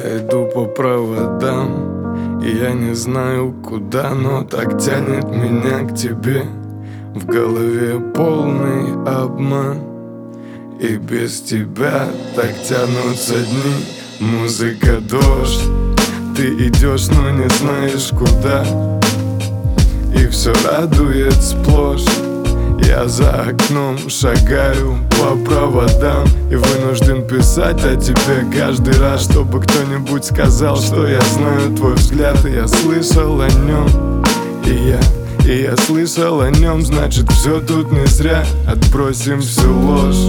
Я иду по проводам, и я не знаю куда, но так тянет меня к тебе. В голове полный обман, и без тебя так тянутся дни. Музыка, дождь, ты идешь, но не знаешь куда, и все радует сплошь. Я за окном шагаю по проводам и вынужден писать о тебе каждый раз, чтобы кто-нибудь сказал, что я знаю твой взгляд, и я слышал о нем. И я слышал о нем, значит все тут не зря. Отбросим всю ложь.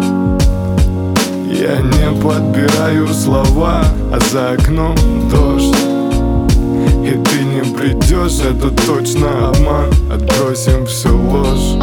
Я не подбираю слова, а за окном дождь, и ты не придешь, это точно обман. Отбросим всю ложь.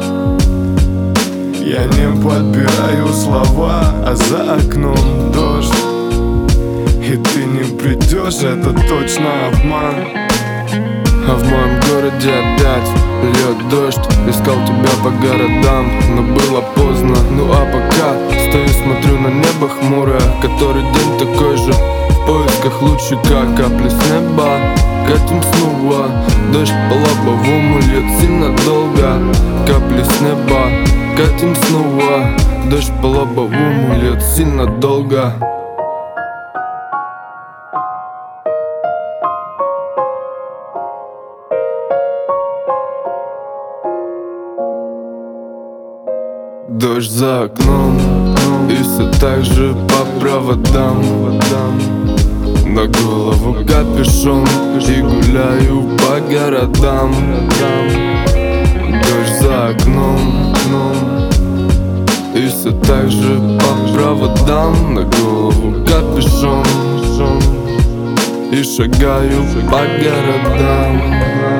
Я не подбираю слова, а за окном дождь, и ты не придешь, это точно обман. А в моем городе опять льет дождь. Искал тебя по городам, но было поздно. Ну а пока стою, смотрю на небо хмурое. Который день такой же, в поисках лучика. Капли с неба, катим снова. Дождь по лобовому льет сильно долго. Капли с неба, катим снова. Дождь по лобовому льет сильно долго. Дождь за окном, и все так же по проводам. На голову капюшон, и гуляю по городам. Дождь за окном, и все так же по проводам. На голову капюшон, и шагаю по городам.